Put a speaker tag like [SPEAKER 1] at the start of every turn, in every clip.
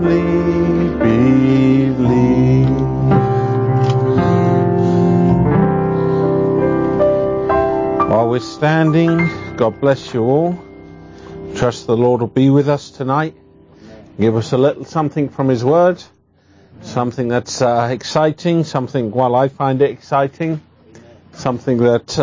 [SPEAKER 1] believe. While we're standing, God bless you all. Trust the Lord will be with us tonight. Give us a little something from His Word. Something that's exciting. Something, well, I find it exciting. Something that,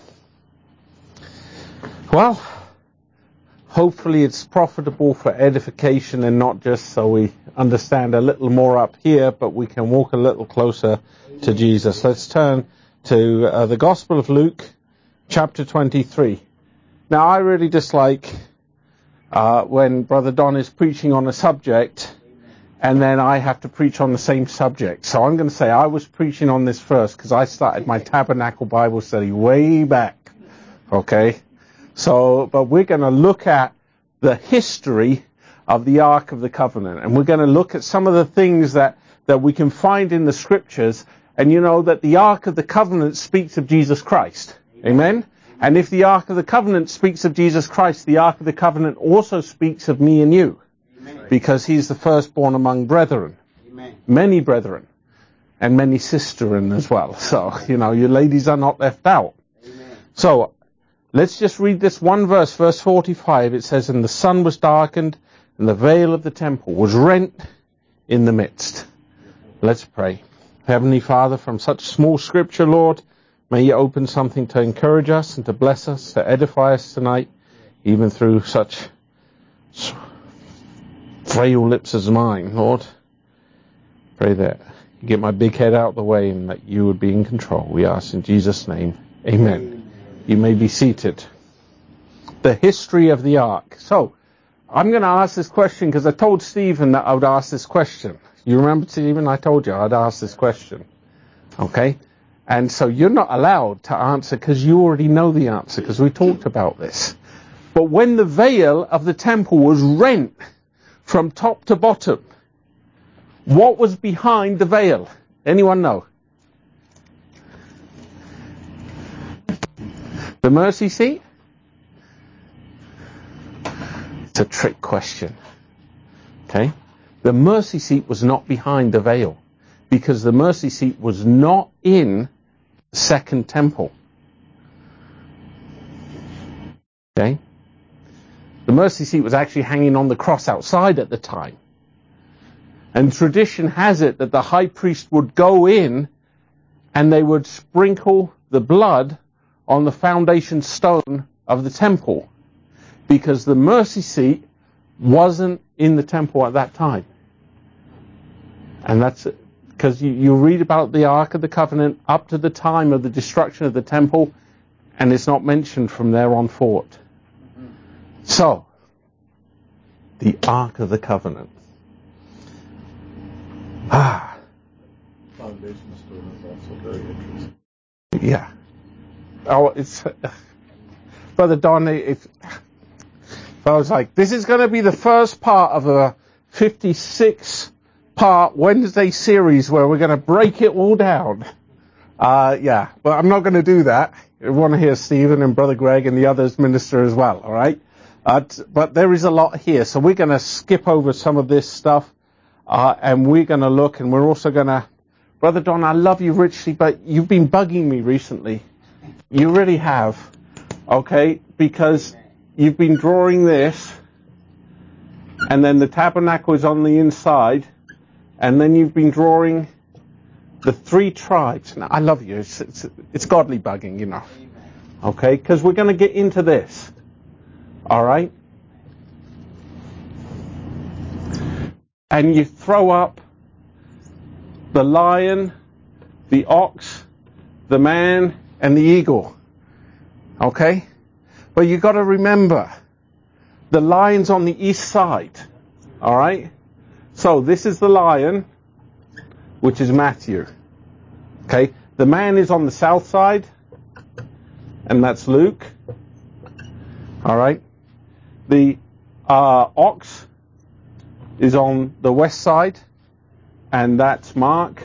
[SPEAKER 1] well, hopefully it's profitable for edification and not just so we understand a little more up here, but we can walk a little closer to Jesus. Let's turn to the Gospel of Luke, chapter 23. Now, I really dislike when Brother Don is preaching on a subject and then I have to preach on the same subject. So I'm going to say I was preaching on this first because I started my Tabernacle Bible study way back. Okay? So, but we're going to look at the history of the Ark of the Covenant. And we're going to look at some of the things that we can find in the Scriptures. And you know that the Ark of the Covenant speaks of Jesus Christ. Amen? And if the Ark of the Covenant speaks of Jesus Christ, the Ark of the Covenant also speaks of me and you. Amen. Because He's the firstborn among brethren. Amen. Many brethren. And many sisterin as well. So, you know, you ladies are not left out. Amen. So, let's just read this one verse, verse 45. It says, "And the sun was darkened, and the veil of the temple was rent in the midst." Let's pray. Heavenly Father, from such small scripture, Lord, may You open something to encourage us and to bless us, to edify us tonight, even through such frail lips as mine, Lord. Pray that You get my big head out of the way and that You would be in control. We ask in Jesus' name. Amen. You may be seated. The history of the Ark. So, I'm going to ask this question because I told Stephen that I would ask this question. You remember, Stephen? I told you I'd ask this question. Okay? And so you're not allowed to answer because you already know the answer because we talked about this. But when the veil of the temple was rent from top to bottom, what was behind the veil? Anyone know? The mercy seat? It's a trick question. Okay? The mercy seat was not behind the veil because the mercy seat was not in the second temple. Okay? The mercy seat was actually hanging on the cross outside at the time. And tradition has it that the high priest would go in and they would sprinkle the blood on the foundation stone of the temple because the mercy seat wasn't in the temple at that time. And that's because you read about the Ark of the Covenant up to the time of the destruction of the temple, and it's not mentioned from there on forth. So, the Ark of the Covenant.
[SPEAKER 2] Foundation stone is also very interesting.
[SPEAKER 1] Yeah. Oh, it's Brother Don. I was like, this is going to be the first part of a 56-part Wednesday series where we're going to break it all down. Yeah, but I'm not going to do that. I want to hear Stephen and Brother Greg and the others minister as well. All right. But there is a lot here, so we're going to skip over some of this stuff, and we're going to look, and we're also going to. Brother Don, I love you richly, but you've been bugging me recently. You really have, okay? Because you've been drawing this, and then the tabernacle is on the inside, and then you've been drawing the three tribes. Now, I love you. It's godly bugging, you know. Okay? Because we're going to get into this. All right? And you throw up the lion, the ox, the man, and the eagle. Okay? But you got to remember, the lion's on the east side. All right? So this is the lion, which is Matthew. Okay? The man is on the south side, and that's Luke. All right? The ox is on the west side, and that's Mark.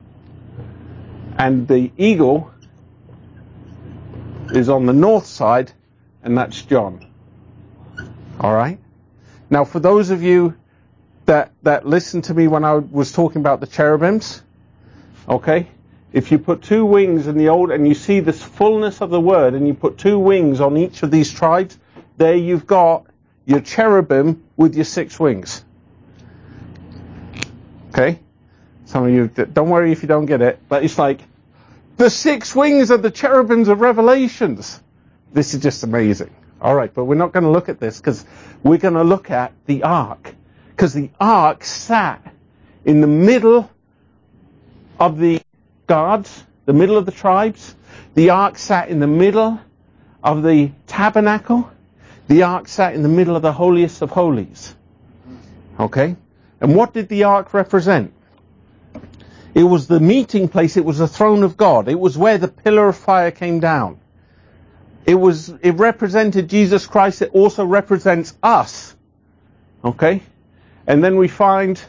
[SPEAKER 1] And the eagle is on the north side, and that's John. All right? Now, for those of you that listened to me when I was talking about the cherubims. Okay? If you put two wings in the old, and you see this fullness of the word, and you put two wings on each of these tribes, there you've got your cherubim with your 6 wings. Okay? Some of you, don't worry if you don't get it, but it's like, the 6 wings of the cherubims of Revelations. This is just amazing. Alright, but we're not going to look at this, because we're going to look at the ark. Because the ark sat in the middle of the guards, the middle of the tribes. The ark sat in the middle of the tabernacle. The ark sat in the middle of the holiest of holies. Okay? And what did the ark represent? It was the meeting place. It was the throne of God. It was where the pillar of fire came down. It represented Jesus Christ. It also represents us. Okay? And then we find,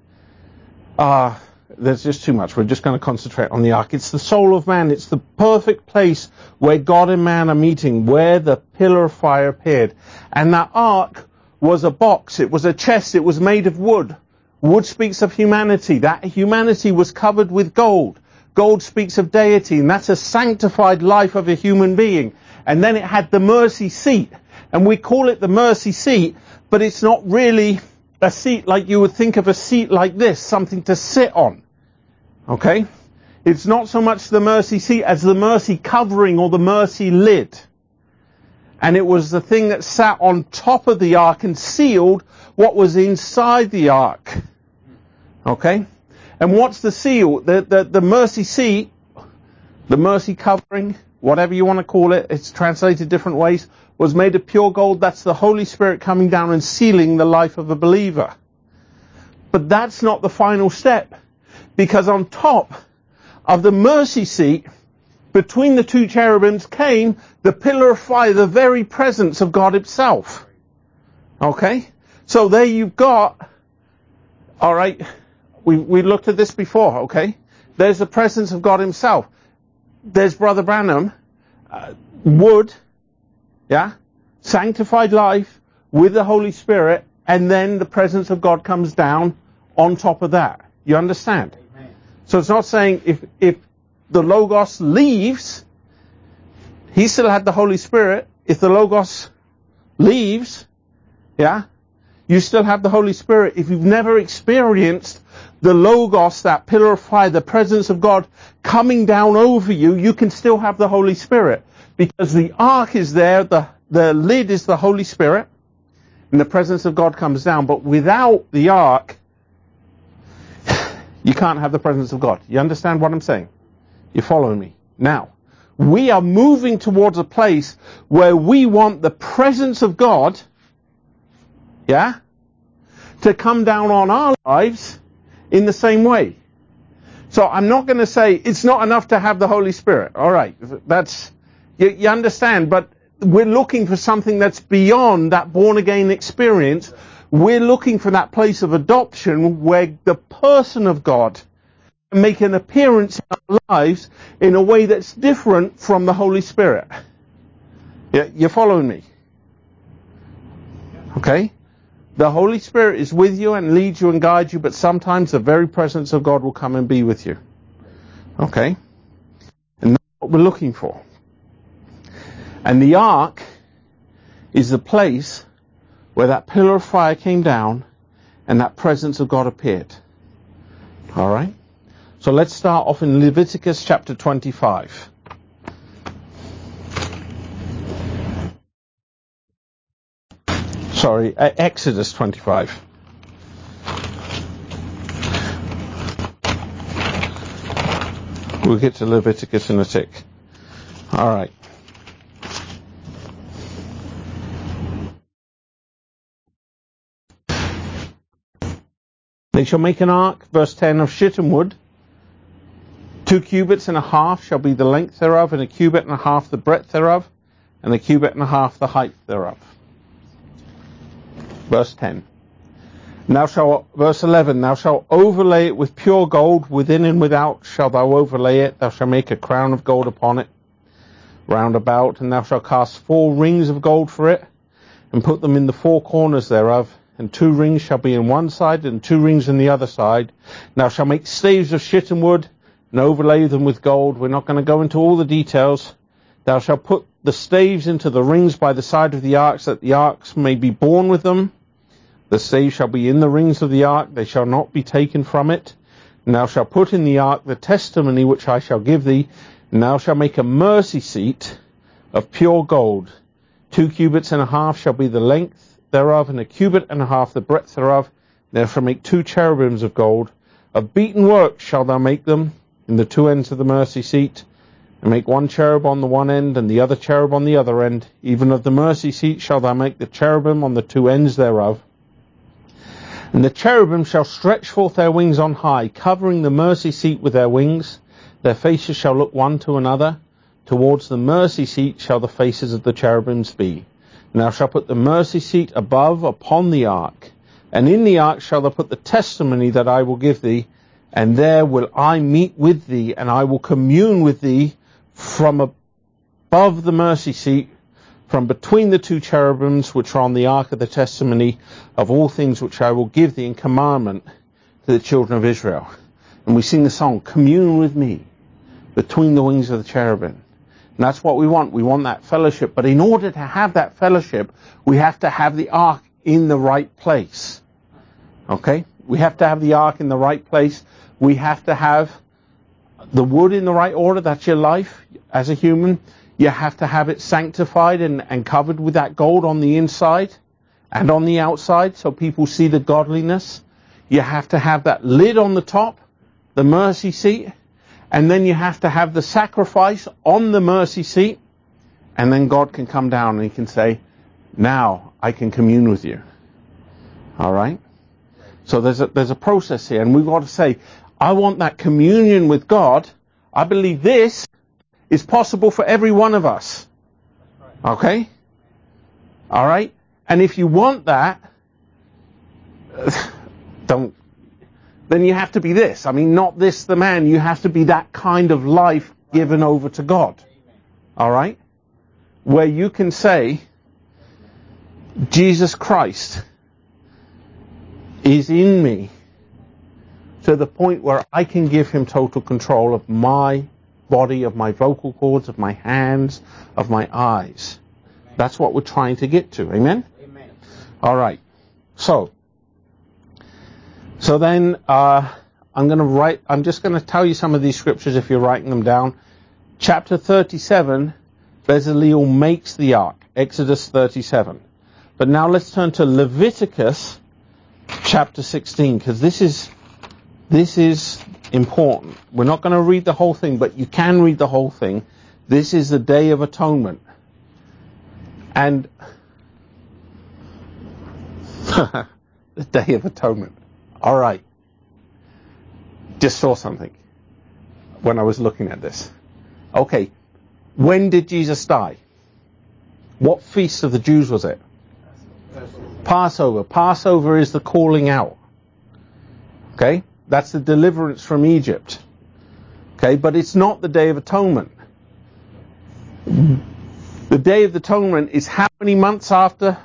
[SPEAKER 1] there's just too much. We're just going to concentrate on the ark. It's the soul of man. It's the perfect place where God and man are meeting, where the pillar of fire appeared. And that ark was a box. It was a chest. It was made of wood. Wood speaks of humanity. That humanity was covered with gold. Gold speaks of deity, and that's a sanctified life of a human being. And then it had the mercy seat. And we call it the mercy seat, but it's not really a seat like you would think of a seat like this, something to sit on. Okay? It's not so much the mercy seat as the mercy covering or the mercy lid. And it was the thing that sat on top of the ark and sealed what was inside the ark. Okay? And what's the seal? The mercy seat, the mercy covering, whatever you want to call it, it's translated different ways, was made of pure gold. That's the Holy Spirit coming down and sealing the life of a believer. But that's not the final step. Because on top of the mercy seat, between the 2 cherubims came the pillar of fire, the very presence of God himself. Okay? So there you've got, alright, we looked at this before, okay? There's the presence of God himself. There's Brother Branham, wood, yeah? Sanctified life with the Holy Spirit, and then the presence of God comes down on top of that. You understand? Amen. So it's not saying if the Logos leaves, he still had the Holy Spirit. If the Logos leaves, yeah, you still have the Holy Spirit. If you've never experienced the Logos, that pillar of fire, the presence of God coming down over you, you can still have the Holy Spirit. Because the ark is there, the lid is the Holy Spirit, and the presence of God comes down. But without the ark, you can't have the presence of God. You understand what I'm saying? You're following me? Now, we are moving towards a place where we want the presence of God, yeah, to come down on our lives in the same way. So I'm not going to say it's not enough to have the Holy Spirit. All right, that's, you understand, but we're looking for something that's beyond that born-again experience. We're looking for that place of adoption where the person of God can make an appearance in our lives in a way that's different from the Holy Spirit. Yeah, you're following me? Okay? The Holy Spirit is with you and leads you and guides you, but sometimes the very presence of God will come and be with you. Okay? And that's what we're looking for. And the ark is the place where that pillar of fire came down and that presence of God appeared. Alright? So let's start off in Leviticus chapter 25. Sorry, Exodus 25. We'll get to Leviticus in a tick. Alright. They shall make an ark, verse 10, of shittim wood. 2 cubits and a half shall be the length thereof, and a cubit and a half the breadth thereof, and a cubit and a half the height thereof. Verse 10. Verse 11, thou shalt overlay it with pure gold, within and without shalt thou overlay it. Thou shalt make a crown of gold upon it, round about, and thou shalt cast 4 rings of gold for it, and put them in the 4 corners thereof, and 2 rings shall be in one side, and 2 rings in the other side. And thou shalt make staves of shittim wood, and overlay them with gold. We're not going to go into all the details. Thou shalt put the staves into the rings by the side of the arks, that the arks may be borne with them. The staves shall be in the rings of the ark, they shall not be taken from it. And thou shalt put in the ark the testimony which I shall give thee. And thou shalt make a mercy seat of pure gold. 2 cubits and a half shall be the length thereof, and 1 cubit and a half the breadth thereof. Thou shalt make 2 cherubims of gold. Of beaten work shalt thou make them in the 2 ends of the mercy seat. And make 1 cherub on the one end, and the other cherub on the other end. Even of the mercy seat shalt thou make the cherubim on the 2 ends thereof. And the cherubim shall stretch forth their wings on high, covering the mercy seat with their wings. Their faces shall look one to another. Towards the mercy seat shall the faces of the cherubims be. And thou shalt put the mercy seat above upon the ark. And in the ark shalt thou put the testimony that I will give thee. And there will I meet with thee, and I will commune with thee from above the mercy seat, from between the 2 cherubims which are on the ark of the testimony of all things which I will give thee in commandment to the children of Israel. And we sing the song, commune with me between the wings of the cherubim. And that's what we want. We want that fellowship. But in order to have that fellowship, we have to have the ark in the right place. Okay? We have to have the ark in the right place. We have to have the wood in the right order. That's your life as a human. You have to have it sanctified and covered with that gold on the inside and on the outside so people see the godliness. You have to have that lid on the top, the mercy seat, and then you have to have the sacrifice on the mercy seat, and then God can come down and He can say, now I can commune with you. All right? So there's a process here, and we've got to say, I want that communion with God. I believe this is possible for every one of us. Okay? All right? And if you want that, then you have to be this. I mean, not this the man. You have to be that kind of life given over to God. All right? Where you can say, Jesus Christ is in me to the point where I can give Him total control of my body, of my vocal cords, of my hands, of my eyes. That's what we're trying to get to. Amen?
[SPEAKER 3] Amen.
[SPEAKER 1] All right. So then I'm just going to tell you some of these scriptures if you're writing them down. Chapter 37, Bezaleel makes the ark. Exodus 37. But now let's turn to Leviticus chapter 16, because this is important. We're not going to read the whole thing, but you can read the whole thing. This is the Day of Atonement. And the Day of Atonement. All right. Just saw something when I was looking at this. Okay. When did Jesus die? What feast of the Jews was it? Passover. Passover is the calling out. Okay? That's the deliverance from Egypt. Okay? But it's not the Day of Atonement. The Day of Atonement is how many months after?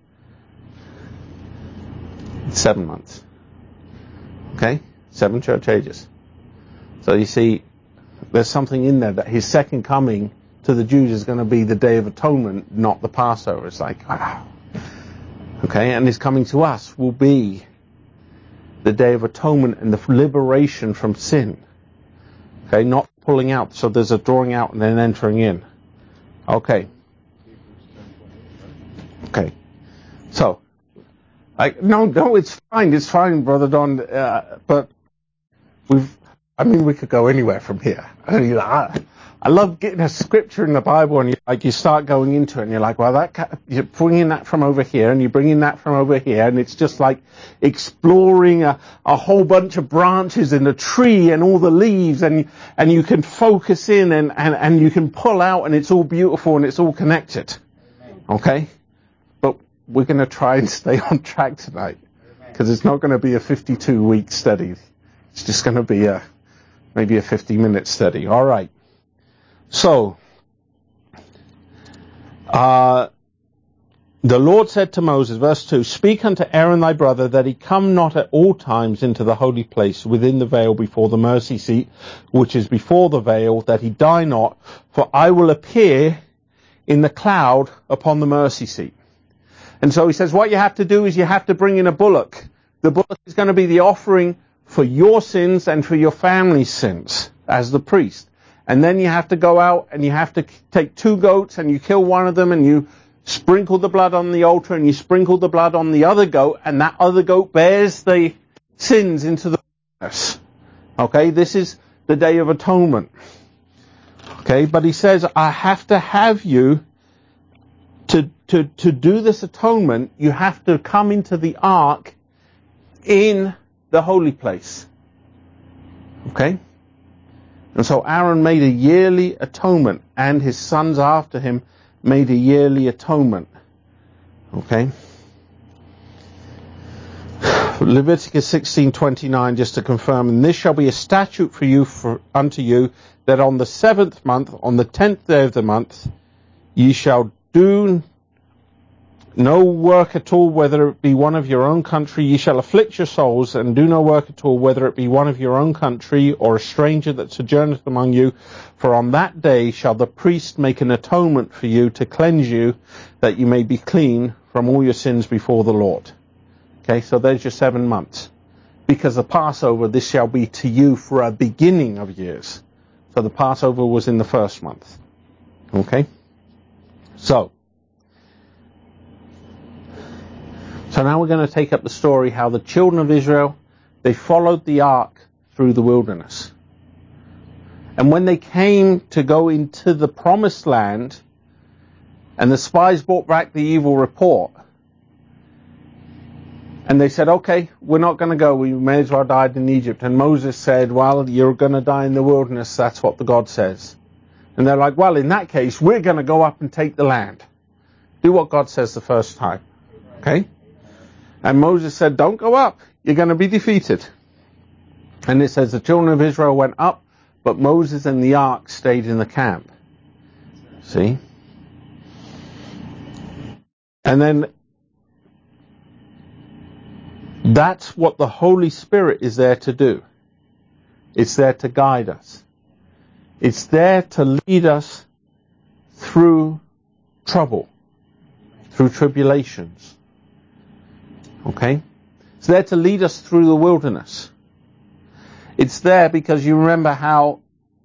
[SPEAKER 1] 7 months. Okay? 7 church ages. So you see, there's something in there that His second coming to the Jews is going to be the Day of Atonement, not the Passover. It's like, wow. Okay? And His coming to us will be the Day of Atonement and the liberation from sin. Okay? Not pulling out. So there's a drawing out and then entering in. Okay. Okay. So, no, it's fine, Brother Don, but we could go anywhere from here. I love getting a scripture in the Bible and you start going into it and you're like, well, you're bringing that from over here and you're bringing that from over here, and it's just like exploring a whole bunch of branches in a tree and all the leaves, and you can focus in and you can pull out, and it's all beautiful and it's all connected. Okay? But we're going to try and stay on track tonight, because it's not going to be a 52-week study. It's just going to be maybe a 50-minute study. All right. So, The Lord said to Moses, verse 2, speak unto Aaron thy brother that he come not at all times into the holy place within the veil before the mercy seat, which is before the veil, that he die not, for I will appear in the cloud upon the mercy seat. And so he says what you have to do is you have to bring in a bullock. The bullock is going to be the offering for your sins and for your family's sins as the priest. And then you have to go out and you have to take 2 goats and you kill one of them and you sprinkle the blood on the altar and you sprinkle the blood on the other goat, and that other goat bears the sins into the wilderness. Okay, this is the Day of Atonement. Okay, but he says, I have to have you to do this atonement, you have to come into the ark in the holy place. Okay? And so Aaron made a yearly atonement, and his sons after him made a yearly atonement. Okay? Leviticus 16:29, just to confirm, and this shall be a statute for you unto you, that on the 7th month, on the 10th day of the month, ye shall do no work at all, whether it be one of your own country. Ye shall afflict your souls, and do no work at all, whether it be one of your own country, or a stranger that sojourneth among you. For on that day shall the priest make an atonement for you, to cleanse you, that you may be clean from all your sins before the Lord. Okay, so there's your 7 months. Because the Passover, this shall be to you for a beginning of years. So the Passover was in the 1st month. Okay? So now we're going to take up the story how the children of Israel, they followed the ark through the wilderness. And when they came to go into the promised land, and the spies brought back the evil report, and they said, okay, we're not going to go, we may as well die in Egypt. And Moses said, well, you're going to die in the wilderness, that's what the God says. And they're like, well, in that case, we're going to go up and take the land. Do what God says the first time. Okay? And Moses said, don't go up, you're going to be defeated. And it says the children of Israel went up, but Moses and the ark stayed in the camp. See? And then that's what the Holy Spirit is there to do. It's there to guide us. It's there to lead us through trouble, through tribulations. Okay? It's there to lead us through the wilderness. It's there because you remember how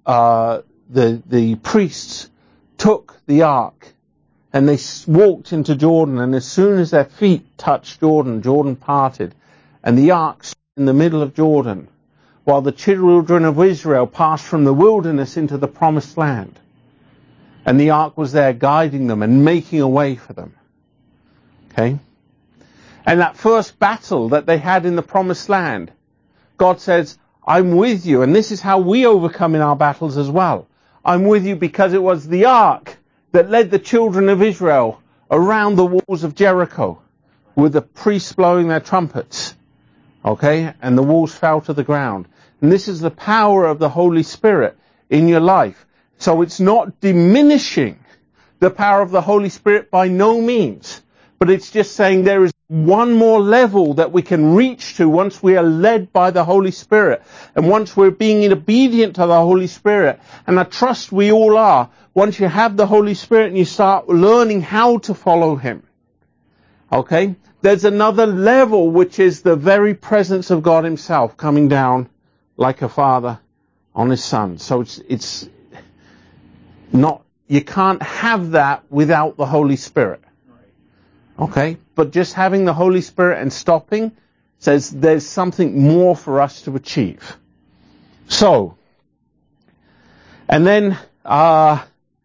[SPEAKER 1] the priests took the ark and they walked into Jordan, and as soon as their feet touched Jordan, Jordan parted, and the ark stood in the middle of Jordan, while the children of Israel passed from the wilderness into the promised land. And the ark was there guiding them and making a way for them. Okay? And that first battle that they had in the promised land, God says, I'm with you. And this is how we overcome in our battles as well. I'm with you because it was the ark that led the children of Israel around the walls of Jericho with the priests blowing their trumpets. Okay? And the walls fell to the ground. And this is the power of the Holy Spirit in your life. So it's not diminishing the power of the Holy Spirit by no means. But it's just saying there is one more level that we can reach to once we are led by the Holy Spirit. And once we're being obedient to the Holy Spirit. And I trust we all are. Once you have the Holy Spirit and you start learning how to follow Him. Okay? There's another level which is the very presence of God Himself coming down like a father on His Son. So it's not, you can't have that without the Holy Spirit. Okay? But just having the Holy Spirit and stopping says there's something more for us to achieve. So, and then, I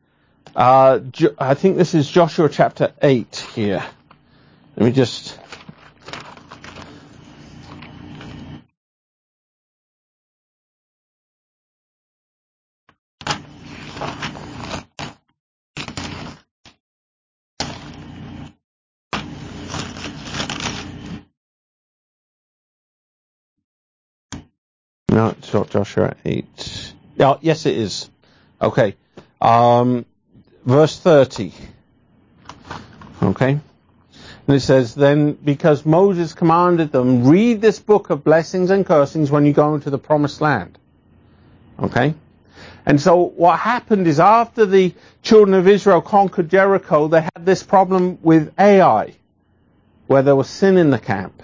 [SPEAKER 1] think this is Joshua chapter 8 here. Let me just... No, it's not Joshua 8. Oh, yes, it is. Okay. Verse 30. Okay. And it says, then, because Moses commanded them, read this book of blessings and cursings when you go into the promised land. Okay? And so what happened is after the children of Israel conquered Jericho, they had this problem with Ai, where there was sin in the camp.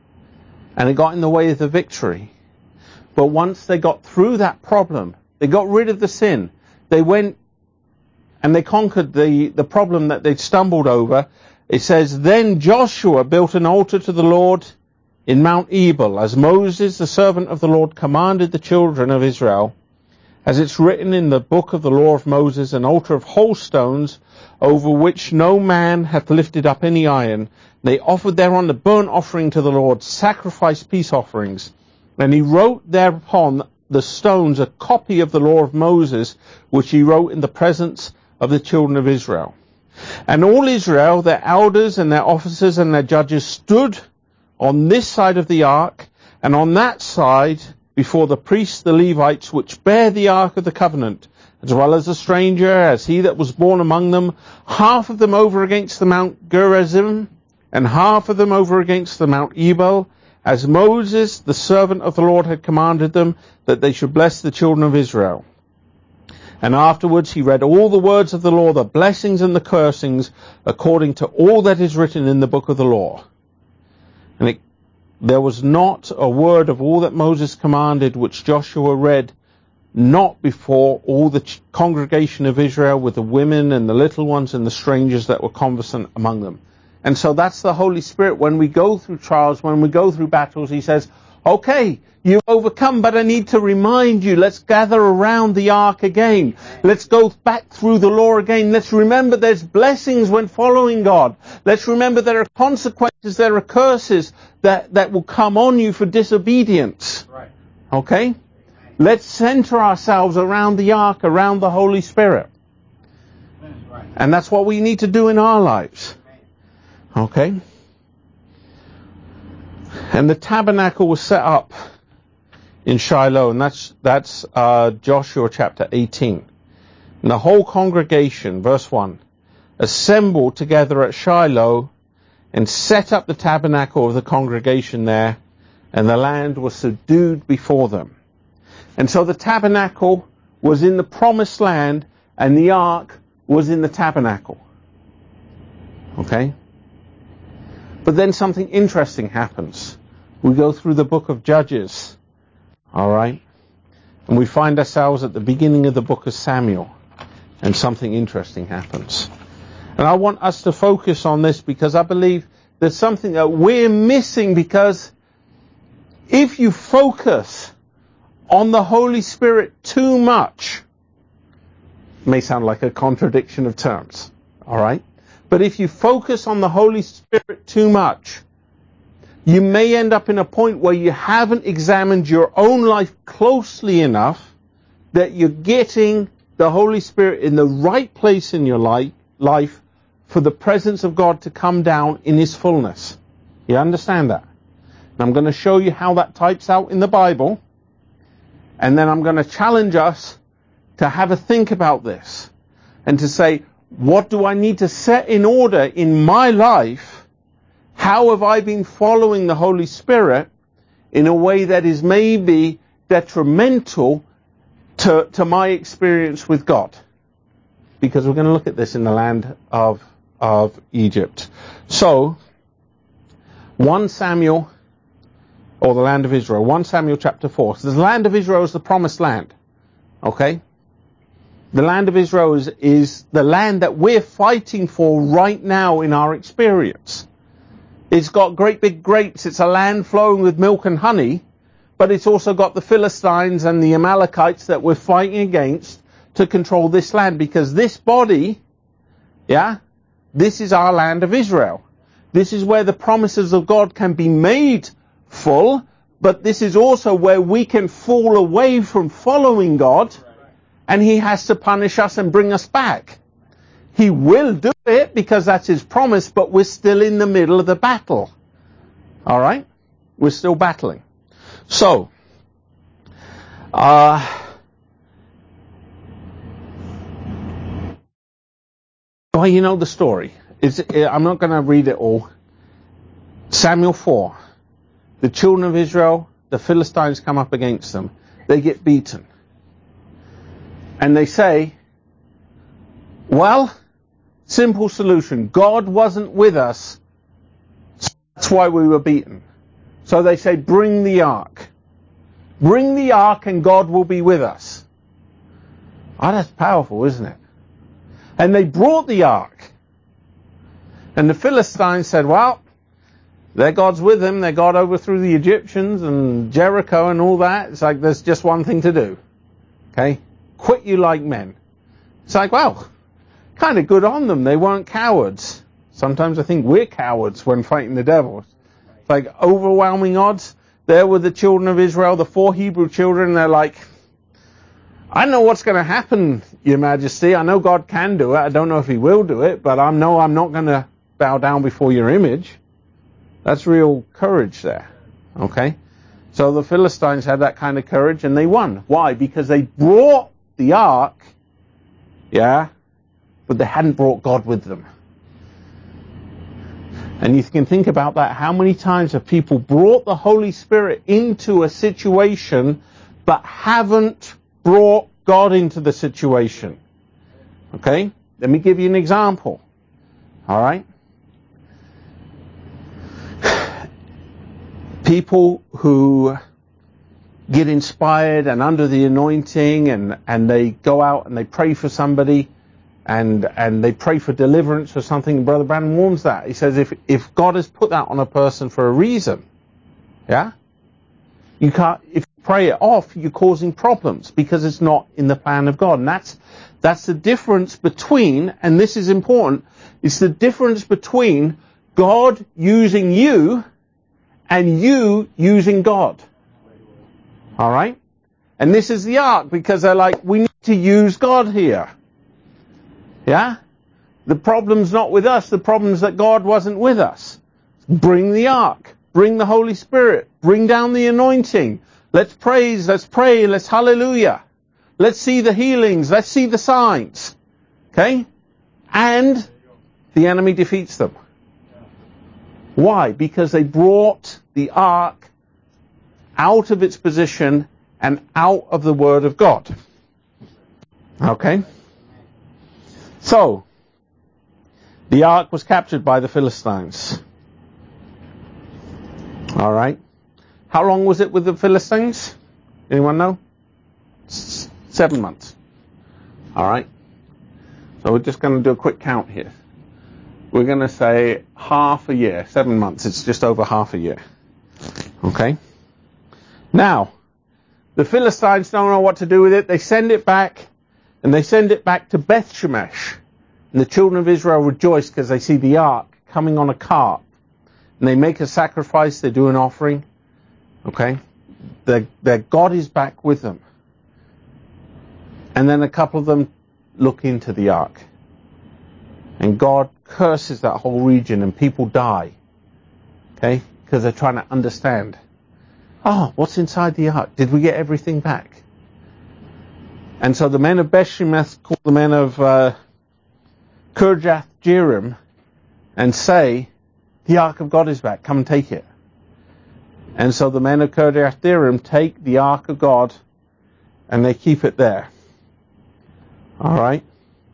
[SPEAKER 1] And it got in the way of the victory. But once they got through that problem, they got rid of the sin, they went and they conquered the problem that they'd stumbled over. It says, then Joshua built an altar to the Lord in Mount Ebal, as Moses, the servant of the Lord, commanded the children of Israel. As it's written in the book of the law of Moses, an altar of whole stones, over which no man hath lifted up any iron. They offered thereon the burnt offering to the Lord, sacrificed peace offerings. And he wrote thereupon the stones a copy of the law of Moses, which he wrote in the presence of the children of Israel. And all Israel, their elders and their officers and their judges, stood on this side of the ark, and on that side before the priests, the Levites, which bear the ark of the covenant, as well as the stranger, as he that was born among them, half of them over against the Mount Gerizim, and half of them over against the Mount Ebal, as Moses, the servant of the Lord, had commanded them, that they should bless the children of Israel. And afterwards he read all the words of the law, the blessings and the cursings, according to all that is written in the book of the law. And there was not a word of all that Moses commanded which Joshua read, not before all the congregation of Israel, with the women and the little ones and the strangers that were conversant among them. And so that's the Holy Spirit. When we go through trials, when we go through battles, he says, okay, you've overcome, but I need to remind you, let's gather around the ark again. Let's go back through the law again. Let's remember there's blessings when following God. Let's remember there are consequences, there are curses that will come on you for disobedience.
[SPEAKER 2] Right.
[SPEAKER 1] Okay? Let's center ourselves around the ark, around the Holy Spirit.
[SPEAKER 2] Right.
[SPEAKER 1] And that's what we need to do in our lives. Okay? And the tabernacle was set up in Shiloh, and that's Joshua chapter 18. And the whole congregation, verse 1, assembled together at Shiloh and set up the tabernacle of the congregation there, and the land was subdued before them. And so the tabernacle was in the promised land, and the ark was in the tabernacle. Okay? But then something interesting happens. We go through the book of Judges, all right? And we find ourselves at the beginning of the book of Samuel, and something interesting happens. And I want us to focus on this because I believe there's something that we're missing, because if you focus on the Holy Spirit too much, it may sound like a contradiction of terms, all right? But if you focus on the Holy Spirit too much, you may end up in a point where you haven't examined your own life closely enough that you're getting the Holy Spirit in the right place in your life for the presence of God to come down in His fullness. You understand that? And I'm going to show you how that types out in the Bible. And then I'm going to challenge us to have a think about this and to say, what do I need to set in order in my life? How have I been following the Holy Spirit in a way that is maybe detrimental to my experience with God? Because we're going to look at this in the land of Egypt. So, 1 Samuel, or the land of Israel, 1 Samuel chapter 4. So the land of Israel is the promised land. Okay? The land of Israel is the land that we're fighting for right now in our experience. It's got great big grapes. It's a land flowing with milk and honey, but it's also got the Philistines and the Amalekites that we're fighting against to control this land, because this body, this is our land of Israel. This is where the promises of God can be made full, but this is also where we can fall away from following God, and He has to punish us and bring us back. He will do it because that's His promise, but we're still in the middle of the battle. All right? We're still battling. So, well, you know the story. I'm not going to read it all. Samuel 4. The children of Israel, the Philistines come up against them. They get beaten. And they say, well, simple solution. God wasn't with us. So that's why we were beaten. So they say, bring the ark. Bring the ark and God will be with us. Oh, that's powerful, isn't it? And they brought the ark. And the Philistines said, well, their God's with them. Their God overthrew the Egyptians and Jericho and all that. It's like there's just one thing to do. Okay? Quit you like men. It's like, well, kind of good on them. They weren't cowards. Sometimes I think we're cowards when fighting the devil. It's like overwhelming odds. There were the children of Israel, the 4 Hebrew children. They're like, I know what's going to happen, Your Majesty. I know God can do it. I don't know if He will do it, but I know I'm not going to bow down before your image. That's real courage there. Okay? So the Philistines had that kind of courage and they won. Why? Because they brought the ark, yeah, but they hadn't brought God with them. And you can think about that. How many times have people brought the Holy Spirit into a situation but haven't brought God into the situation? Okay? Let me give you an example. Alright? People who get inspired and under the anointing and they go out and they pray for somebody and they pray for deliverance or something. Brother Branham warns that. He says if God has put that on a person for a reason, yeah, you can't, if you pray it off, you're causing problems because it's not in the plan of God. And that's the difference between, and this is important, it's the difference between God using you and you using God. Alright? And this is the ark, because they're like, we need to use God here. Yeah? The problem's not with us, the problem's that God wasn't with us. Bring the ark. Bring the Holy Spirit. Bring down the anointing. Let's praise, let's pray, let's hallelujah. Let's see the healings, let's see the signs. Okay? And the enemy defeats them. Why? Because they brought the ark out of its position and out of the Word of God. Okay? So, the ark was captured by the Philistines. Alright? How long was it with the Philistines? Anyone know? 7 months. Alright? So we're just going to do a quick count here. We're going to say half a year. 7 months. It's just over half a year. Okay? Now, the Philistines don't know what to do with it. They send it back, and they send it back to Beth Shemesh. And the children of Israel rejoice because they see the ark coming on a cart. And they make a sacrifice, they do an offering. Okay? Their God is back with them. And then a couple of them look into the ark. And God curses that whole region and people die. Okay? Because they're trying to understand. Oh, what's inside the ark? Did we get everything back? And so the men of Beth Shemesh call the men of Kirjath Jearim and say, the ark of God is back, come and take it. And so the men of Kirjath Jearim take the ark of God and they keep it there. Alright?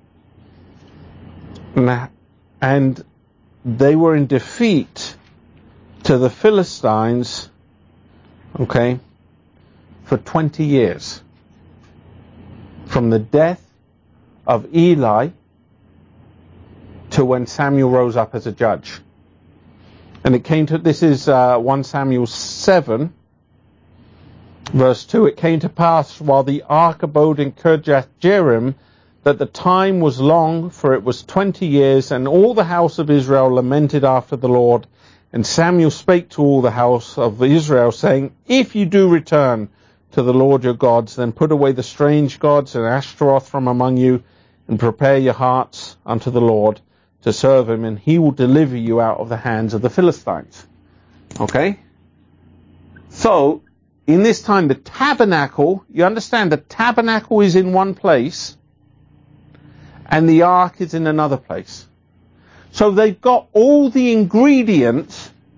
[SPEAKER 1] And they were in defeat to the Philistines, okay, for 20 years. From the death of Eli to when Samuel rose up as a judge. And it came to, this is 1 Samuel 7, verse 2, it came to pass while the ark abode in Kirjath Jearim that the time was long, for it was 20 years, and all the house of Israel lamented after the Lord. And Samuel spake to all the house of Israel, saying, if you do return to the Lord your gods, then put away the strange gods and Ashtaroth from among you, and prepare your hearts unto the Lord to serve him, and he will deliver you out of the hands of the Philistines. Okay? So, in this time, the tabernacle, you understand, the tabernacle is in one place, and the ark is in another place. So they've got all the ingredients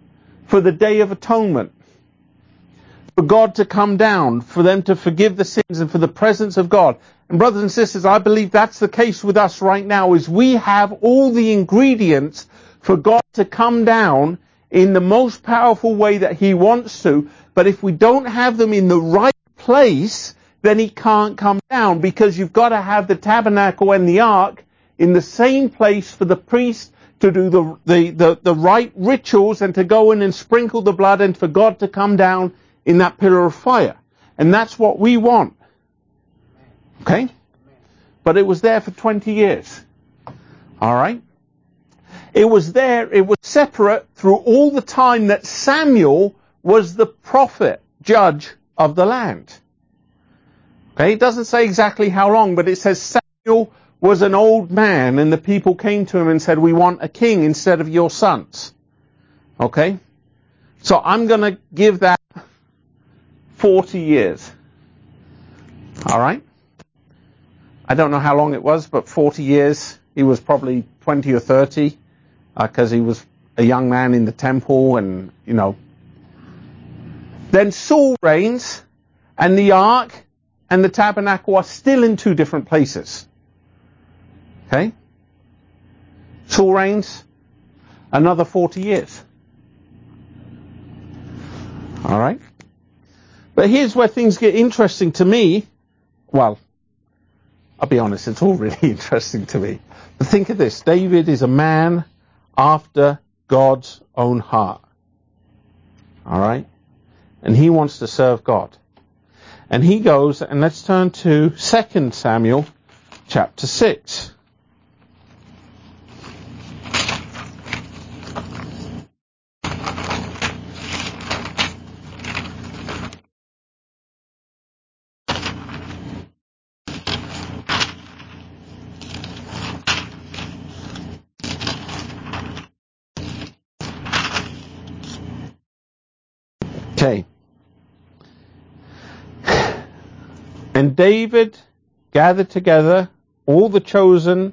[SPEAKER 1] for the Day of Atonement, for God to come down, for them to forgive the sins and for the presence of God. And brothers and sisters, I believe that's the case with us right now, is we have all the ingredients for God to come down in the most powerful way that He wants to. But if we don't have them in the right place, then He can't come down, because you've got to have the tabernacle and the ark in the same place for the priest to do the right rituals and to go in and sprinkle the blood and for God to come down in that pillar of fire. And that's what we want. Okay? But it was there for 20 years. Alright? It was there, it was separate through all the time that Samuel was the prophet, judge of the land. Okay? It doesn't say exactly how long, but it says Samuel was an old man and the people came to him and said, we want a king instead of your sons. Okay? So I'm going to give that 40 years. Alright? I don't know how long it was, but 40 years. He was probably 20 or 30, because he was a young man in the temple and, you know. Then Saul reigns, and the ark and the tabernacle are still in two different places. Okay? Saul reigns another 40 years. Alright? But here's where things get interesting to me. Well, I'll be honest, it's all really interesting to me. But think of this. David is a man after God's own heart. Alright? And he wants to serve God. And he goes, and let's turn to 2 Samuel chapter 6. Okay. And David gathered together all the chosen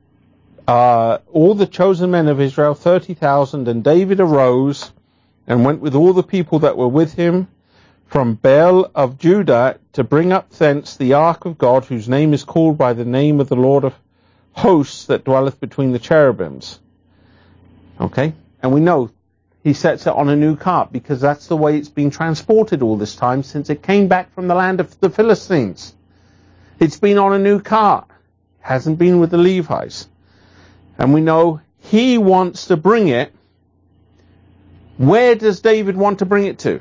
[SPEAKER 1] men of Israel, 30,000, and David arose and went with all the people that were with him from Baal of Judah to bring up thence the ark of God, whose name is called by the name of the Lord of hosts that dwelleth between the cherubims. Okay? And we know he sets it on a new cart, because that's the way it's been transported all this time since it came back from the land of the Philistines. It's been on a new cart. It hasn't been with the Levites. And we know he wants to bring it. Where does David want to bring it to?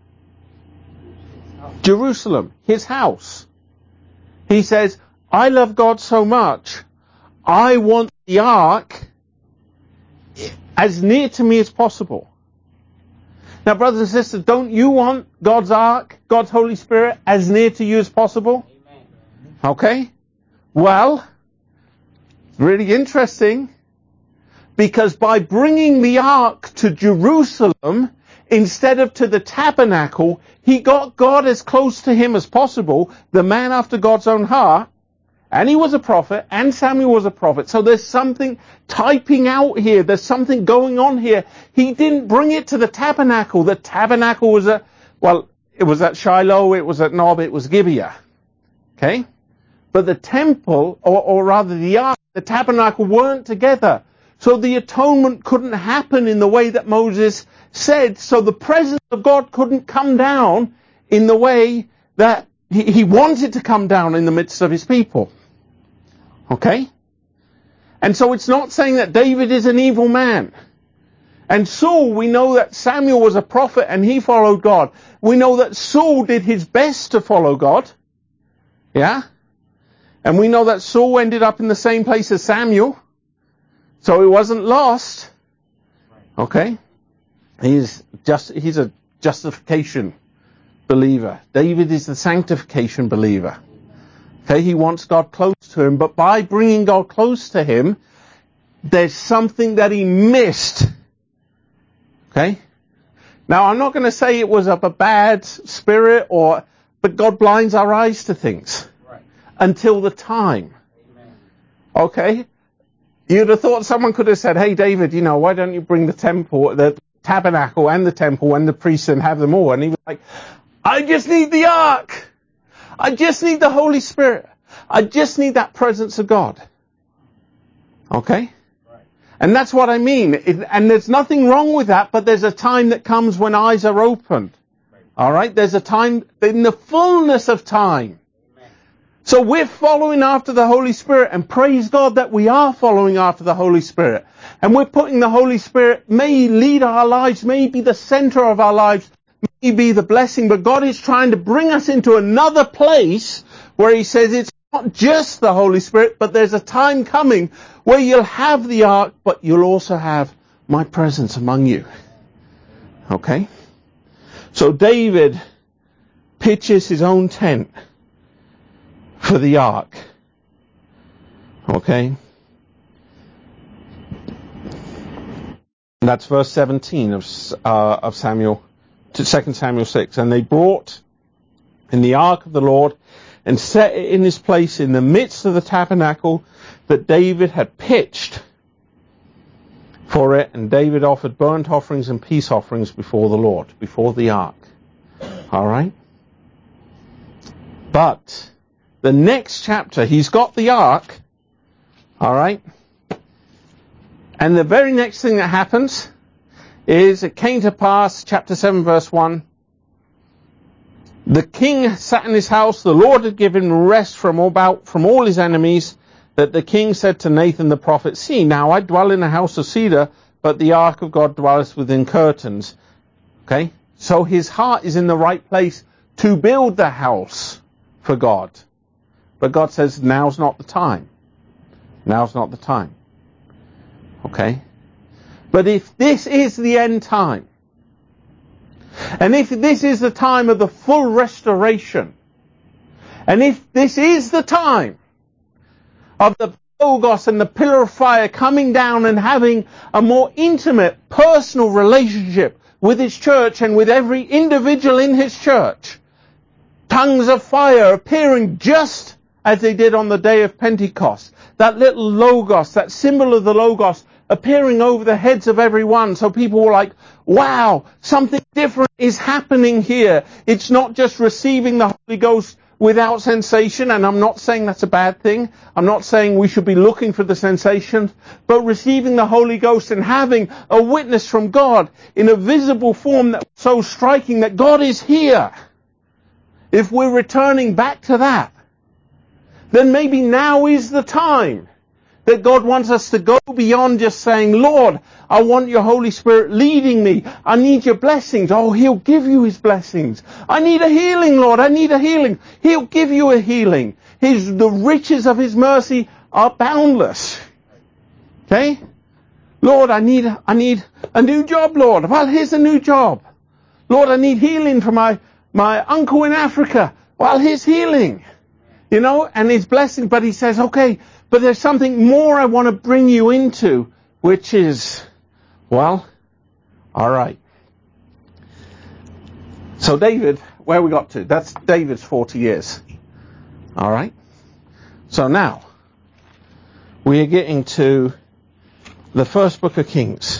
[SPEAKER 1] Jerusalem, his house. He says, I love God so much, I want the ark as near to me as possible. Now, brothers and sisters, don't you want God's ark, God's Holy Spirit, as near to you as possible?
[SPEAKER 2] Amen.
[SPEAKER 1] Okay? Well, it's really interesting, because by bringing the ark to Jerusalem instead of to the tabernacle, he got God as close to him as possible, the man after God's own heart, and he was a prophet, and Samuel was a prophet. So there's something typing out here. There's something going on here. He didn't bring it to the tabernacle. The tabernacle was it was at Shiloh, it was at Nob, it was Gibeah. Okay? But the temple, or rather the ark, the tabernacle weren't together. So the atonement couldn't happen in the way that Moses said. So the presence of God couldn't come down in the way that he wanted to come down in the midst of his people. Okay? And so it's not saying that David is an evil man. And Saul, we know that Samuel was a prophet and he followed God. We know that Saul did his best to follow God. Yeah? And we know that Saul ended up in the same place as Samuel. So he wasn't lost. Okay? He's a justification believer. David is the sanctification believer. Okay, he wants God close to him, but by bringing God close to him, there's something that he missed. Okay? Now, I'm not going to say it was of a bad spirit, but God blinds our eyes to things.
[SPEAKER 2] Right.
[SPEAKER 1] Until the time.
[SPEAKER 2] Amen.
[SPEAKER 1] Okay? You'd have thought someone could have said, hey, David, why don't you bring the tabernacle and the temple and the priests and have them all. And he was like, I just need the ark. I just need the Holy Spirit. I just need that presence of God. Okay? And that's what I mean. And there's nothing wrong with that, but there's a time that comes when eyes are opened. Alright? There's a time in the fullness of time. So we're following after the Holy Spirit, and praise God that we are following after the Holy Spirit. And we're putting the Holy Spirit, may lead our lives, may be the center of our lives, may be the blessing, but God is trying to bring us into another place where He says it's not just the Holy Spirit, but there's a time coming where you'll have the ark, but you'll also have my presence among you. Okay? So David pitches his own tent for the ark. Okay? And that's verse 17 of Samuel, to 2 Samuel 6. And they brought in the ark of the Lord and set it in his place in the midst of the tabernacle that David had pitched for it. And David offered burnt offerings and peace offerings before the Lord, before the ark. Alright? But the next chapter, he's got the ark, alright? And the very next thing that happens is, it came to pass, chapter 7 verse 1, the king sat in his house, the Lord had given rest from all his enemies, that the king said to Nathan the prophet, see, now I dwell in a house of cedar, but the ark of God dwelleth within curtains. Okay? So his heart is in the right place to build the house for God. But God says, now's not the time. Now's not the time. Okay? But if this is the end time, and if this is the time of the full restoration, and if this is the time of the Logos and the pillar of fire coming down and having a more intimate, personal relationship with His church and with every individual in His church, tongues of fire appearing just as they did on the day of Pentecost, that little Logos, that symbol of the Logos, appearing over the heads of everyone, so people were like, wow, something different is happening here. It's not just receiving the Holy Ghost without sensation, and I'm not saying that's a bad thing. I'm not saying we should be looking for the sensations, but receiving the Holy Ghost and having a witness from God in a visible form that's so striking that God is here. If we're returning back to that, then maybe now is the time that God wants us to go beyond just saying, Lord, I want your Holy Spirit leading me. I need your blessings. Oh, He'll give you His blessings. I need a healing, Lord. I need a healing. He'll give you a healing. The riches of His mercy are boundless. Okay? Lord, I need a new job, Lord. Well, here's a new job. Lord, I need healing for my uncle in Africa. Well, here's healing. You know, and His blessing. But He says, okay, but there's something more I want to bring you into, which is, well, alright. So David, where we got to? That's David's 40 years. Alright. So now, we are getting to the first book of Kings.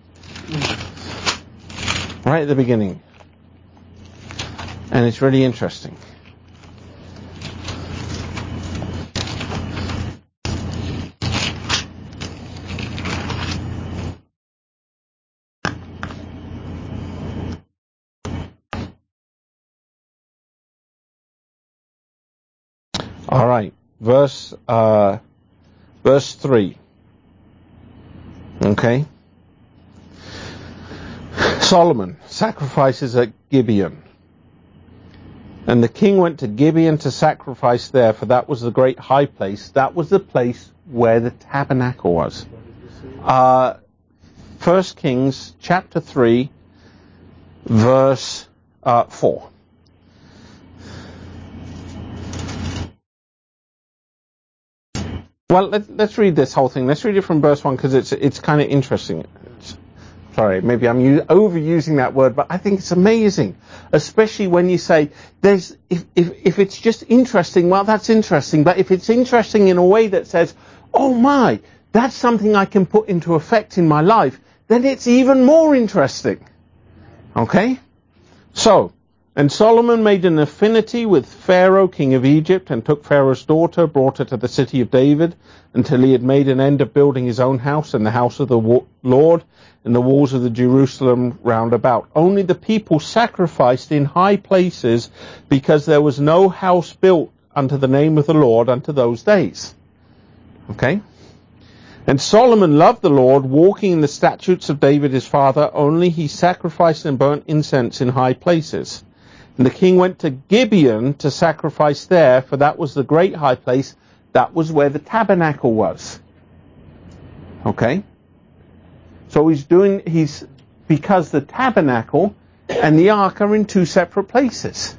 [SPEAKER 1] Right at the beginning. And it's really interesting. All right, verse 3. Okay. Solomon sacrifices at Gibeon. And the king went to Gibeon to sacrifice there, for that was the great high place. That was the place where the tabernacle was. 1 Kings chapter 3, verse 4. Well, let's read this whole thing. Let's read it from verse 1 because it's kind of interesting. Sorry, maybe I'm overusing that word, but I think it's amazing, especially when you say if it's just interesting, well, that's interesting. But if it's interesting in a way that says, oh my, that's something I can put into effect in my life, then it's even more interesting. Okay? So, and Solomon made an affinity with Pharaoh, king of Egypt, and took Pharaoh's daughter, brought her to the city of David, until he had made an end of building his own house and the house of the Lord, and the walls of the Jerusalem round about. Only the people sacrificed in high places, because there was no house built unto the name of the Lord unto those days. Okay? And Solomon loved the Lord, walking in the statutes of David his father, only he sacrificed and burnt incense in high places. And the king went to Gibeon to sacrifice there, for that was the great high place. That was where the tabernacle was. Okay? So because the tabernacle and the ark are in two separate places.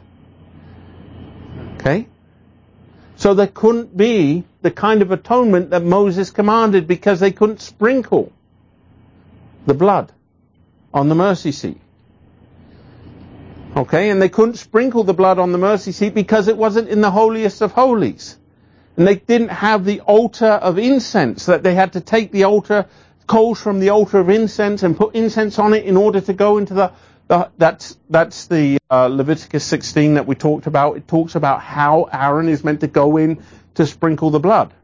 [SPEAKER 1] Okay? So there couldn't be the kind of atonement that Moses commanded, because they couldn't sprinkle the blood on the mercy seat. Okay, and they couldn't sprinkle the blood on the mercy seat because it wasn't in the holiest of holies. And they didn't have the altar of incense, that they had to take the altar, coals from the altar of incense and put incense on it in order to go into that's the Leviticus 16 that we talked about. It talks about how Aaron is meant to go in to sprinkle the blood.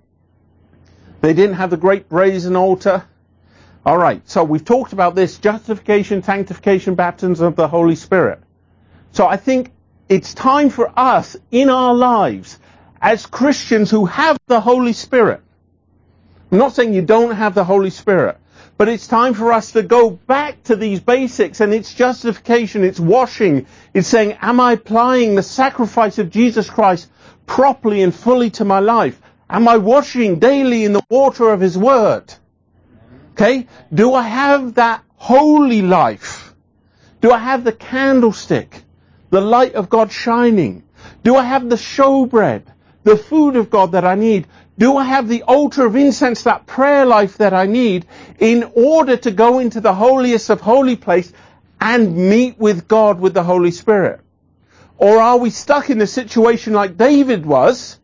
[SPEAKER 1] They didn't have the great brazen altar. All right, so we've talked about this: justification, sanctification, baptisms of the Holy Spirit. So I think it's time for us in our lives as Christians who have the Holy Spirit. I'm not saying you don't have the Holy Spirit, but it's time for us to go back to these basics, and it's justification, it's washing, it's saying, am I applying the sacrifice of Jesus Christ properly and fully to my life? Am I washing daily in the water of His Word? Okay? Do I have that holy life? Do I have the candlestick? The light of God shining? Do I have the showbread? The food of God that I need? Do I have the altar of incense, that prayer life that I need in order to go into the holiest of holy place and meet with God with the Holy Spirit? Or are we stuck in a situation like David was?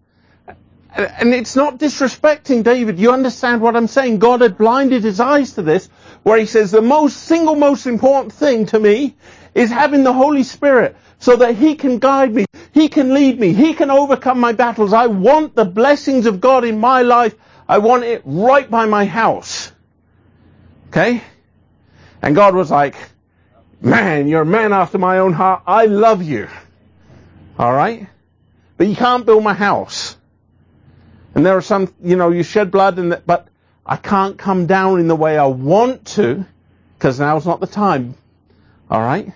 [SPEAKER 1] And it's not disrespecting David. You understand what I'm saying? God had blinded his eyes to this, where he says the single most important thing to me is having the Holy Spirit, so that He can guide me, He can lead me, He can overcome my battles. I want the blessings of God in my life. I want it right by my house. Okay? And God was like, man, you're a man after my own heart. I love you. Alright? But you can't build my house. And there are some, you shed blood, but I can't come down in the way I want to, because now's not the time. Alright?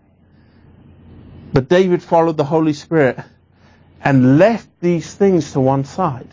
[SPEAKER 1] But David followed the Holy Spirit and left these things to one side.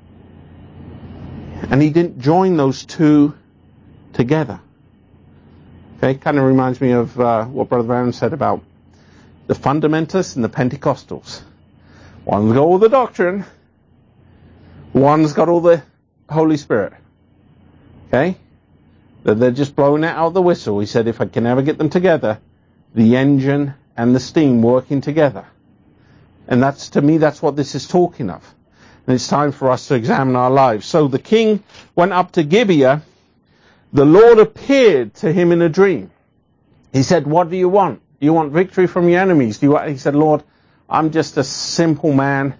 [SPEAKER 1] And he didn't join those two together. Okay, kind of reminds me of what Brother Aaron said about the fundamentalists and the Pentecostals. One's got all the doctrine, one's got all the Holy Spirit. Okay? They're just blowing it out the whistle. He said, if I can ever get them together, the engine and the steam working together. And to me, that's what this is talking of. And it's time for us to examine our lives. So the king went up to Gibeah. The Lord appeared to him in a dream. He said, what do you want? Do you want victory from your enemies? He said, Lord, I'm just a simple man.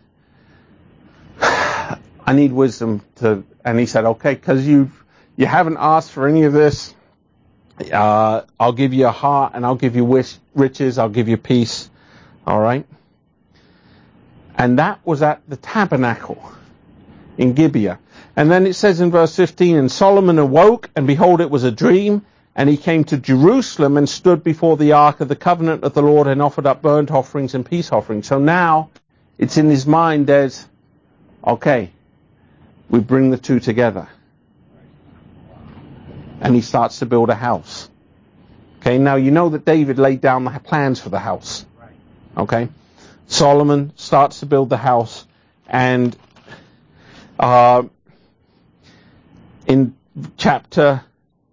[SPEAKER 1] I need wisdom and he said, okay, because you haven't asked for any of this, I'll give you a heart, and I'll give you riches, I'll give you peace. Alright? And that was at the tabernacle in Gibeah. And then it says in verse 15, and Solomon awoke, and behold, it was a dream, and he came to Jerusalem and stood before the ark of the covenant of the Lord and offered up burnt offerings and peace offerings. So now it's in his mind, okay, we bring the two together. And he starts to build a house. Okay, now you know that David laid down the plans for the house. Okay, Solomon starts to build the house, and in chapter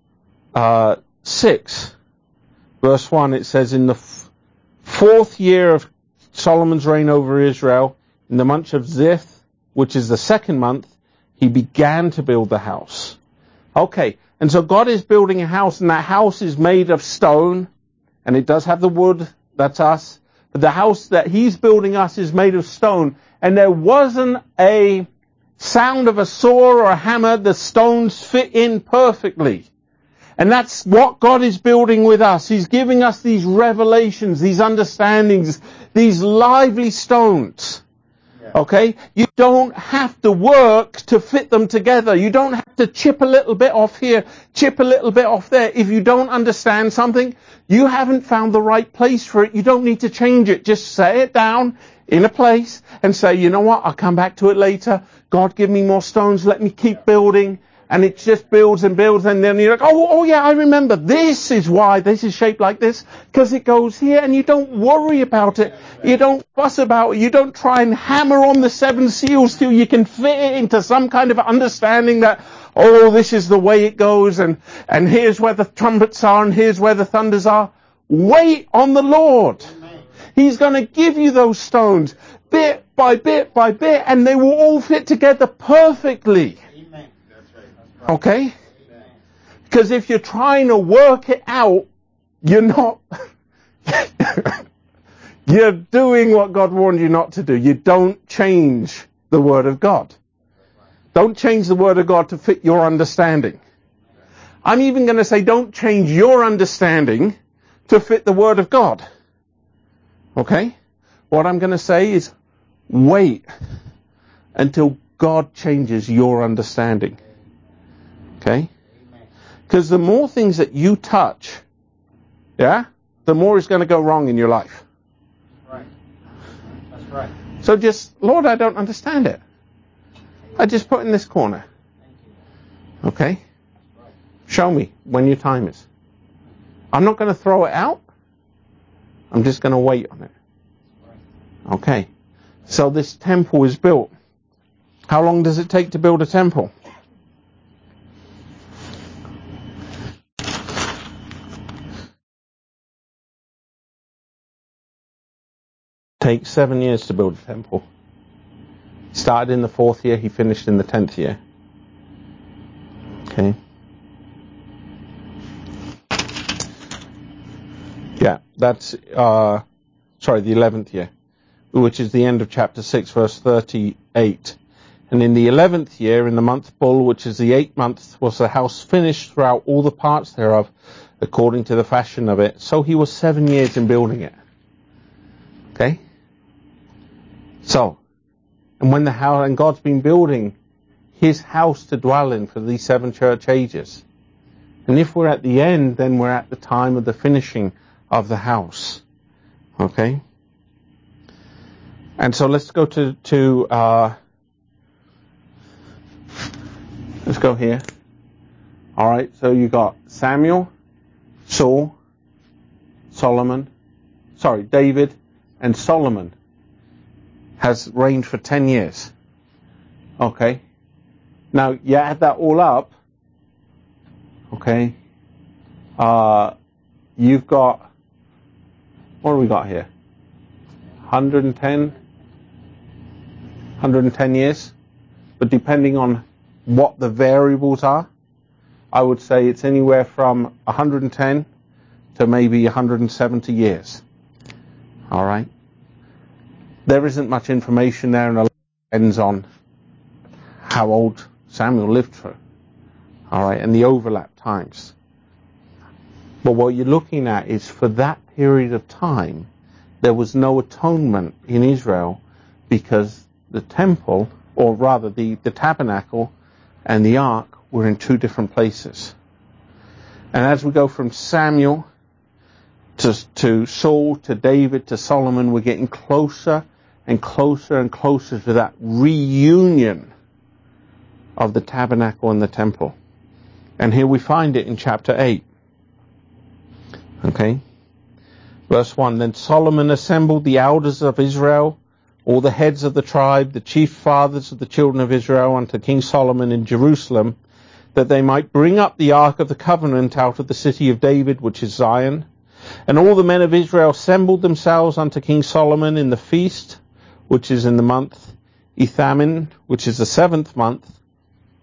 [SPEAKER 1] 6, verse 1, it says, in the fourth year of Solomon's reign over Israel, in the month of Ziph, which is the second month, he began to build the house. Okay, And so God is building a house, and that house is made of stone, and it does have the wood, that's us. But the house that he's building us is made of stone, and there wasn't a sound of a saw or a hammer. The stones fit in perfectly. And that's what God is building with us. He's giving us these revelations, these understandings, these lively stones. Okay? You don't have to work to fit them together. You don't have to chip a little bit off here, chip a little bit off there. If you don't understand something, you haven't found the right place for it. You don't need to change it. Just set it down in a place and say, you know what? I'll come back to it later. God, give me more stones. Let me keep building. And it just builds and builds, and then you're like, oh yeah, I remember. This is why this is shaped like this, because it goes here, and you don't worry about it. You don't fuss about it. You don't try and hammer on the 7 seals till you can fit it into some kind of understanding that, oh, this is the way it goes, and here's where the trumpets are, and here's where the thunders are. Wait on the Lord. He's going to give you those stones, bit by bit by bit, and they will all fit together perfectly. Okay? Because if you're trying to work it out, you're not, you're doing what God warned you not to do. You don't change the Word of God. Don't change the Word of God to fit your understanding. I'm even going to say don't change your understanding to fit the Word of God. Okay? What I'm going to say is wait until God changes your understanding. Okay? Because the more things that you touch, the more is going to go wrong in your life.
[SPEAKER 2] Right. That's right.
[SPEAKER 1] So just, Lord, I don't understand it. I just put it in this corner. Okay? Show me when your time is. I'm not going to throw it out. I'm just going to wait on it. Okay. So this temple is built. How long does it take to build a temple? Takes 7 years to build a temple. He started in the 4th year, he finished in the 10th year. Okay. Yeah, that's, the 11th year, which is the end of chapter 6, verse 38. And in the 11th year, in the month Bul, which is the 8th month, was the house finished throughout all the parts thereof, according to the fashion of it. So he was 7 years in building it. Okay? So, and when and God's been building his house to dwell in for these 7 church ages. And if we're at the end, then we're at the time of the finishing of the house. Okay? And so let's go let's go here. Alright, so you got Samuel, Saul, David, and Solomon has reigned for 10 years. Okay? Now, you add that all up, okay? You've got, what do we got here? 110 years. But depending on what the variables are, I would say it's anywhere from 110 to maybe 170 years. Alright? There isn't much information there, and it depends on how old Samuel lived for. Alright, and the overlap times. But what you're looking at is for that period of time, there was no atonement in Israel because the temple, or rather the tabernacle and the ark were in 2 different places. And as we go from Samuel to Saul, to David, to Solomon, we're getting closer and closer and closer to that reunion of the tabernacle and the temple. And here we find it in chapter 8. Okay? Verse 1, Then Solomon assembled the elders of Israel, all the heads of the tribe, the chief fathers of the children of Israel, unto King Solomon in Jerusalem, that they might bring up the ark of the covenant out of the city of David, which is Zion. And all the men of Israel assembled themselves unto King Solomon in the feast, which is in the month Ethamin, which is the 7th month,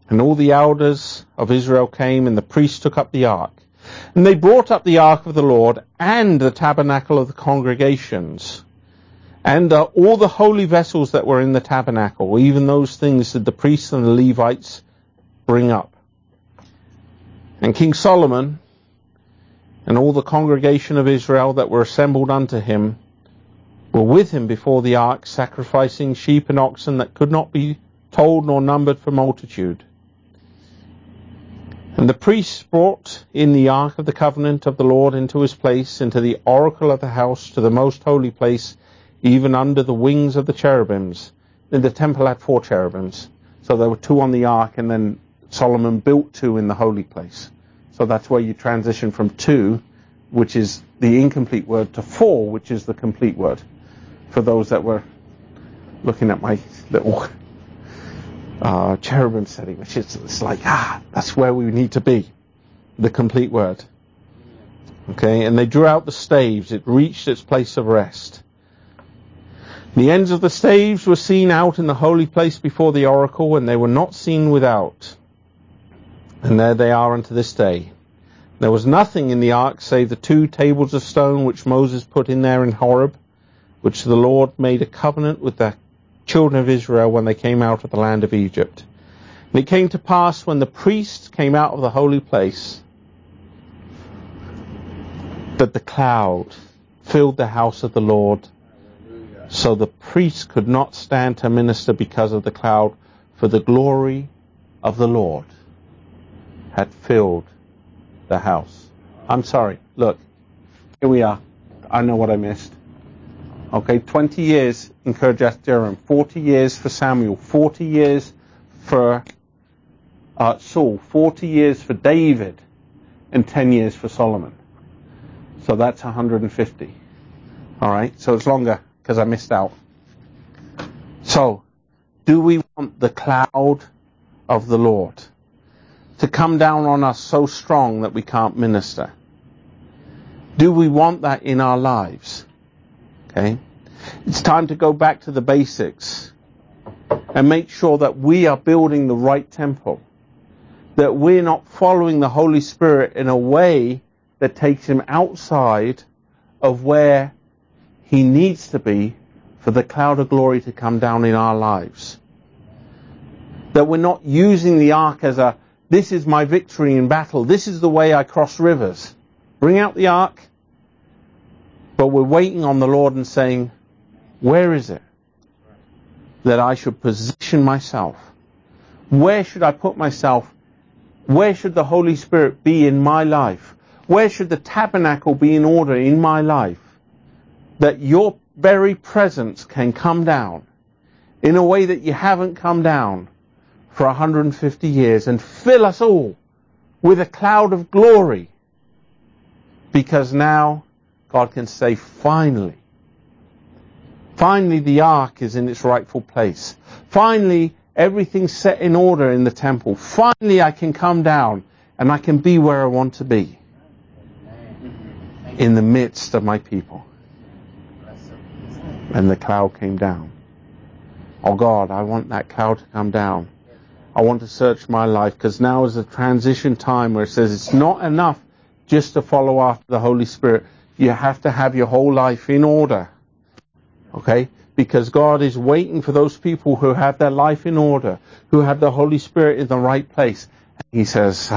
[SPEAKER 1] And all the elders of Israel came, and the priests took up the ark. And they brought up the ark of the Lord and the tabernacle of the congregations, and all the holy vessels that were in the tabernacle, even those things that the priests and the Levites bring up. And King Solomon and all the congregation of Israel that were assembled unto him were with him before the ark, sacrificing sheep and oxen that could not be told nor numbered for multitude. And the priests brought in the ark of the covenant of the Lord into his place, into the oracle of the house, to the most holy place, even under the wings of the cherubims. And the temple had 4 cherubims. So there were 2 on the ark, and then Solomon built 2 in the holy place. So that's where you transition from 2, which is the incomplete word, to 4, which is the complete word. For those that were looking at my little cherubim setting, which is, it's like, that's where we need to be. The complete word. Okay, and they drew out the staves. It reached its place of rest. The ends of the staves were seen out in the holy place before the oracle, and they were not seen without. And there they are unto this day. There was nothing in the ark save the 2 tables of stone which Moses put in there in Horeb, which the Lord made a covenant with the children of Israel when they came out of the land of Egypt. And it came to pass when the priests came out of the holy place that the cloud filled the house of the Lord. So the priests could not stand to minister because of the cloud, for the glory of the Lord had filled the house. I'm sorry. Look, here we are. I know what I missed. Okay, 20 years in Kirjath-Jearim, 40 years for Samuel, 40 years for Saul, 40 years for David, and 10 years for Solomon. So that's 150. All right, so it's longer because I missed out. So, do we want the cloud of the Lord to come down on us so strong that we can't minister? Do we want that in our lives? Okay? It's time to go back to the basics and make sure that we are building the right temple, that we're not following the Holy Spirit in a way that takes him outside of where he needs to be for the cloud of glory to come down in our lives. That we're not using the ark as this is my victory in battle, this is the way I cross rivers. Bring out the ark, but we're waiting on the Lord and saying, where is it that I should position myself? Where should I put myself? Where should the Holy Spirit be in my life? Where should the tabernacle be in order in my life? That your very presence can come down in a way that you haven't come down for 150 years and fill us all with a cloud of glory. Because now God can say, finally the ark is in its rightful place. Finally, everything's set in order in the temple. Finally, I can come down and I can be where I want to be. In the midst of my people. And the cloud came down. Oh God, I want that cloud to come down. I want to search my life, because now is a transition time where it says it's not enough just to follow after the Holy Spirit. You have to have your whole life in order. Okay? Because God is waiting for those people who have their life in order, who have the Holy Spirit in the right place. And he says,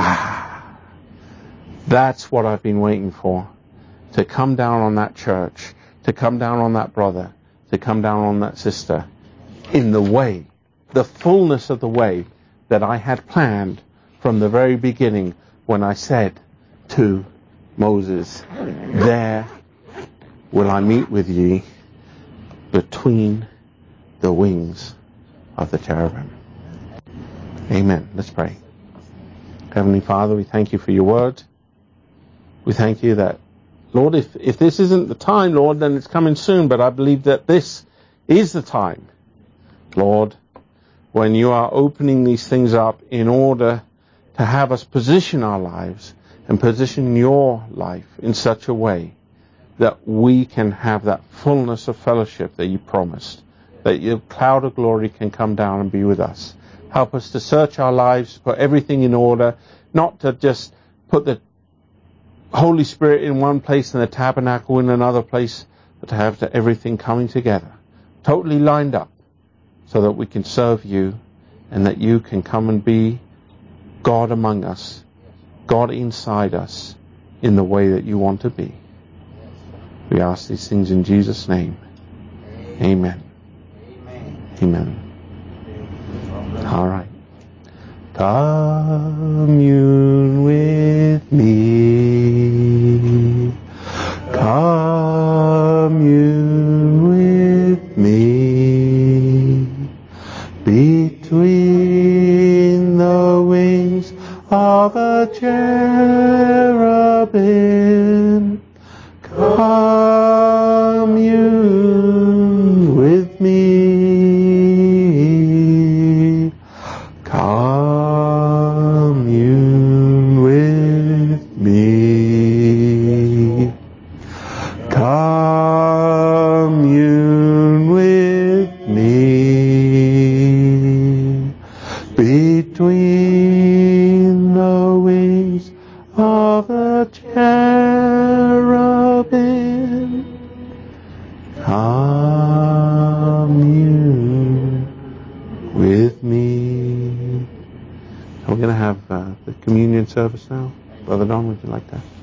[SPEAKER 1] that's what I've been waiting for. To come down on that church, to come down on that brother, to come down on that sister, in the way, the fullness of the way that I had planned from the very beginning when I said to Moses, there will I meet with ye between the wings of the cherubim. Amen. Let's pray. Heavenly Father, we thank you for your word. We thank you that, Lord, if this isn't the time, Lord, then it's coming soon, but I believe that this is the time, Lord, when you are opening these things up in order to have us position our lives and position your life in such a way that we can have that fullness of fellowship that you promised, that your cloud of glory can come down and be with us. Help us to search our lives, to put everything in order, not to just put the Holy Spirit in one place and the tabernacle in another place, but to have everything coming together, totally lined up, so that we can serve you and that you can come and be God among us, God inside us, in the way that you want to be. We ask these things in Jesus' name. Amen. Amen. All right. Commune with me. Commune with me. Between the wings of a cherubim. Commune with me. Commune with me. Commune with me. Between the wings of a cherubim. Commune with me. We're going to have the communion service now. Brother Don, would you like that?